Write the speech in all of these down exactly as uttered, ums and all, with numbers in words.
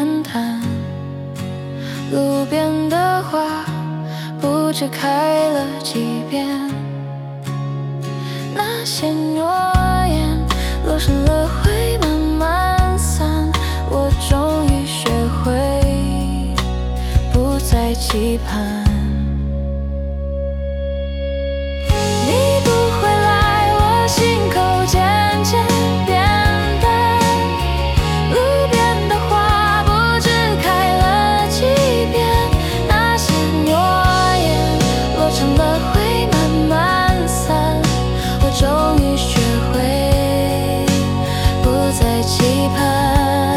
变淡，路边的花不知开了几遍，那些诺言落成了灰，慢慢散。我终于学会不再期盼。你不回来，我心口渐渐变淡，路边的花不知开了几遍，那些诺言落成了灰，慢慢散。我终于学会不再期盼。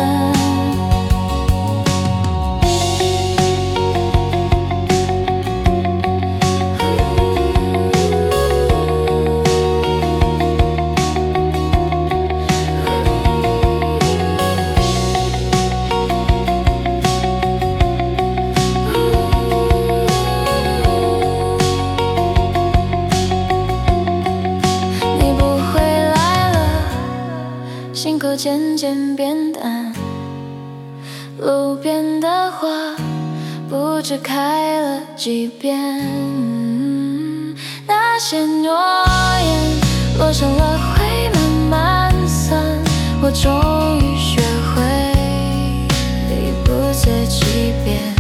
心口渐渐变淡，路边的花不知开了几遍，那些诺言落成了灰，慢慢散。我终于学会不再欺骗。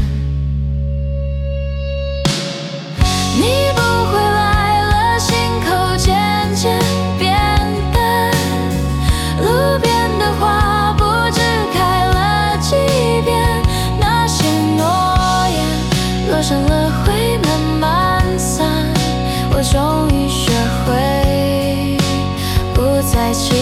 你不回来了，心口渐渐变淡，路边的花不知开了几遍，那些诺言落成了灰，慢慢散。我终于学会不再期